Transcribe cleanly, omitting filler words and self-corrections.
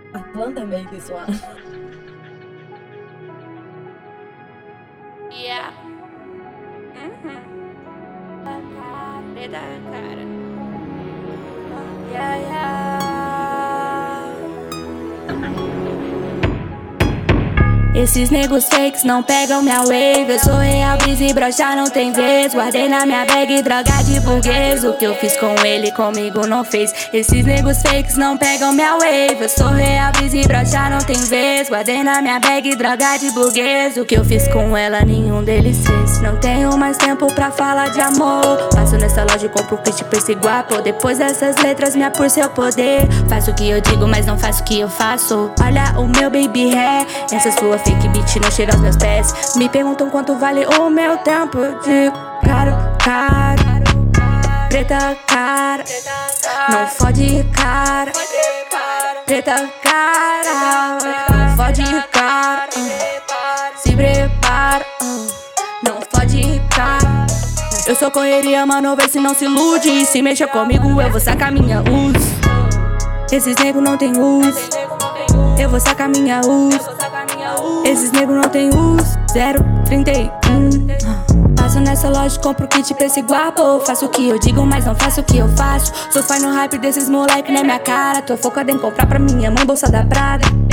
Atlanta made this one. Yeah. Da cara. Yeah, yeah. Esses negros fakes não pegam minha wave. Eu sou real, brisa e broxa, não tem vez. Guardei na minha bag droga de burguês. O que eu fiz com ele, comigo não fez. Esses negros fakes não pegam minha wave. Eu sou real, brisa e broxa, não tem vez. Guardei na minha bag droga de burguês. O que eu fiz com ela, nenhum deles fez. Não tenho mais tempo pra falar de amor. Passo nessa loja e compro um kit pra esse guapo. Depois dessas letras, minha por seu poder. Faço o que eu digo, mas não faço o que eu faço. Olha o meu baby hair. Essa sua fake beat não chega aos meus pés. Me perguntam quanto vale o meu tempo. Eu digo caro, caro. Preta cara, não fode cara. Preta cara, não fode cara. Se prepara, não fode cara. Eu sou correria, mano, vê se não se ilude. Se mexer comigo, eu vou sacar minha luz. Esses negros não tem luz. Eu vou sacar minha luz. Esses negros não tem luz. 031. Passo nessa loja, compro kit pra esse guapo. Faço o que eu digo, mas não faço o que eu faço. Sou fã no hype desses moleque na minha cara. Tô focada em comprar pra minha mãe bolsa da Prada.